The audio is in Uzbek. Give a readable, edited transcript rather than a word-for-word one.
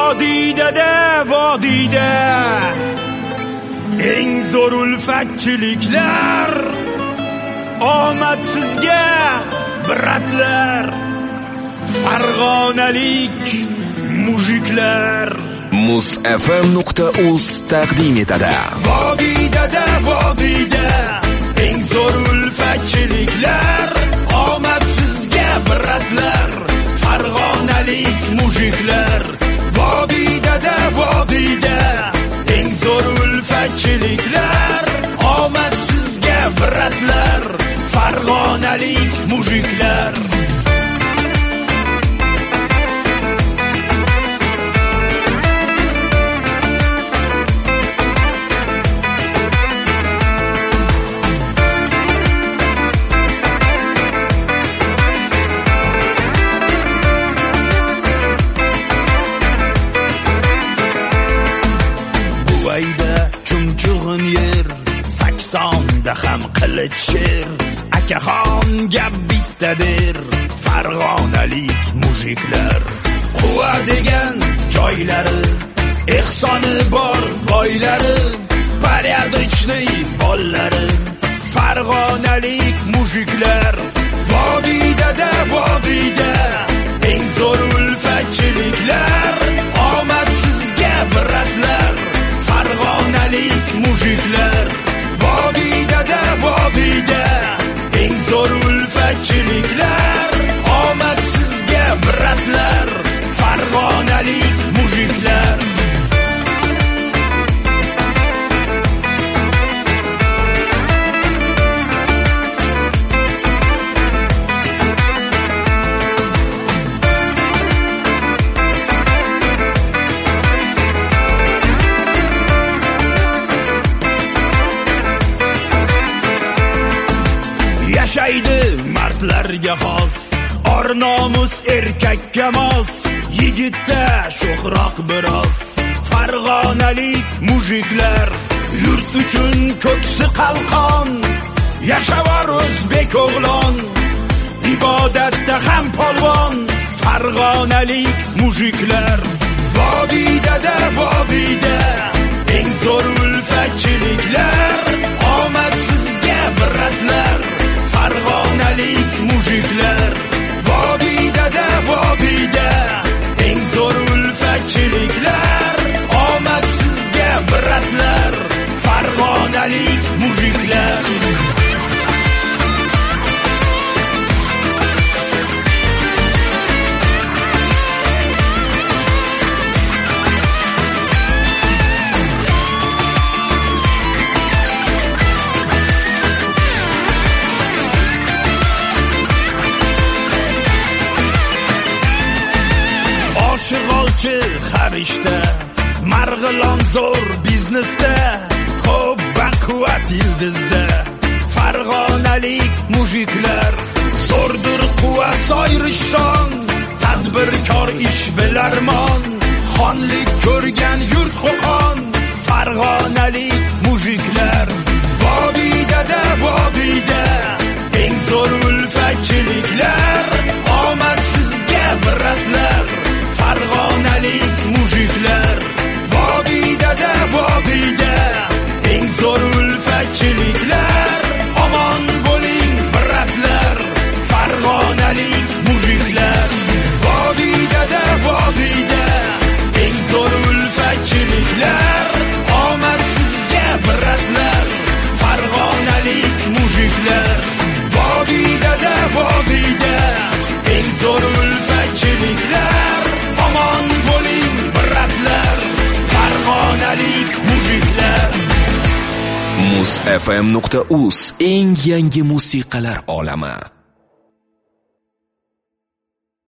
vodiyda eng zo'r ulfatchiliklar, omadsizga bratlar, farg'onalik mujiklar. Muz.fm.uz taqdim etadi. Vodiyda eng zo'r ulfatchiliklar, omadsizga bratlar, farg'onalik mujiklar. Vodiyda eng zo'r ulfatchiliklar, omadsizga bratlar, farg'onalik mujiklar. Chumchug'in yer, 80da ham qilich sher, akaxonga bittadir, farg'onalik mujiklar. Quva degan joylari, ehsoni bor boylari, porядочный bollari, farg'onalik mujiklar. Vodiyda eng zo'r ulfatchiliklar, omadsizga bratlar, farg'onalik mujiklar. Vodiyda eng zo'r ulfatchiliklar, omadsizga bratlar, farg'onalik mujiklar. Yashaydi mardlarga xos, or nomus erkakka mos, yigitda sho'xroq biroz, farg'onalik mujiklar. Yurt uchun ko'ksi qalqon, yashavar o'zbek o'g'lon, ibodatda ham polvon, farg'onalik mujiklar. Vodiyda eng zo'r ulfatchiliklar, omadsizga bratlar, farg'onalik mujiklar. Vodiyda eng zo'r ulfatchiliklar, omadsizga bratlar, farg'onalik mujiklar. Shig'olchi xarishda, marg'ilon zo'r biznesda, ko'p baquvvat yildizda, farg'onalik mujiklar. Zo'rdir quva soyrishton, tadbirkor ish bilarmon, xonlik ko'rgan yurt qo'qon, farg'onalik mujiklar. Vodiyda eng zo'r ulfatchiliklar, omadsizga bratlar, farg'onalik mujiklar. Vodiyda eng zo'r ulfatchiliklar, omon bo'ling bratlar, farg'onalik mujiklar. Vodiyda eng zo'r ulfatchiliklar, omadsizga bratlar, farg'onalik mujiklar. Vodiyda eng zo'r ulfatchiliklar, omon bo'ling bratlar, farg'onalik mujiklar. Muz.fm.uz eng yangi musiqalar olami.